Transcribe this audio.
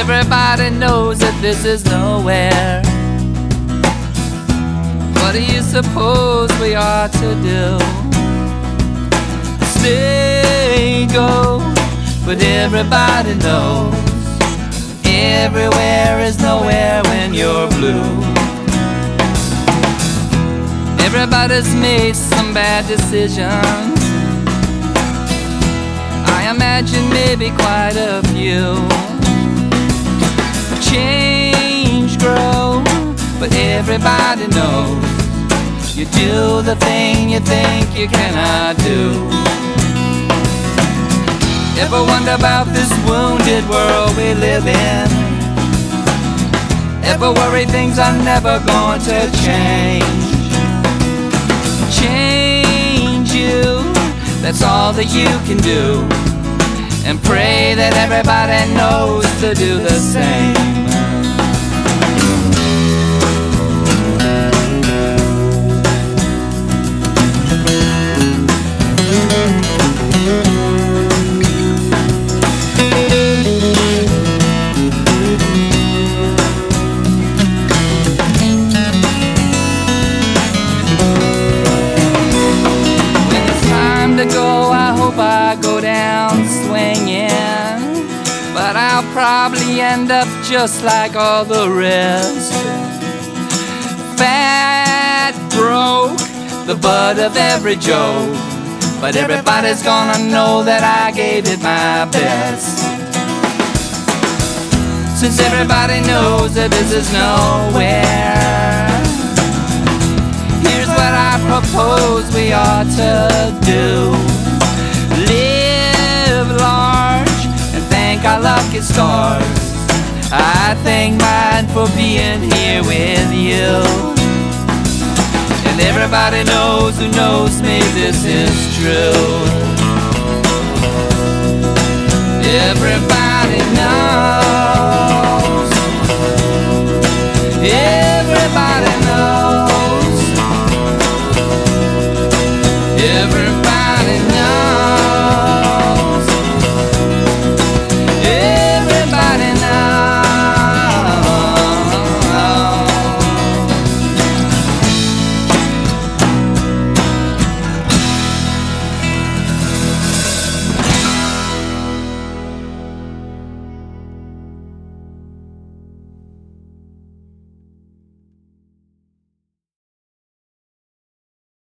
Everybody knows that this is nowhere. What do you suppose we ought to do? Stay, go, but everybody knows everywhere is nowhere when you're blue. Everybody's made some bad decisions. I imagine maybe quite a few. Change, grow, but everybody knows you do the thing you think you cannot do. Ever wonder about this wounded world we live in? Ever worry things are never going to change? Change you, that's all that you can do. And pray that everybody knows to do the same. To go, I hope I go down swinging, but I'll probably end up just like all the rest. Fat, broke, the butt of every joke, but everybody's gonna know that I gave it my best. Since everybody knows that this is nowhere, here's what I propose we ought to do. Live large and thank our lucky stars. I thank mine for being here with you. And everybody knows who knows me this is true. Everybody knows. Yeah.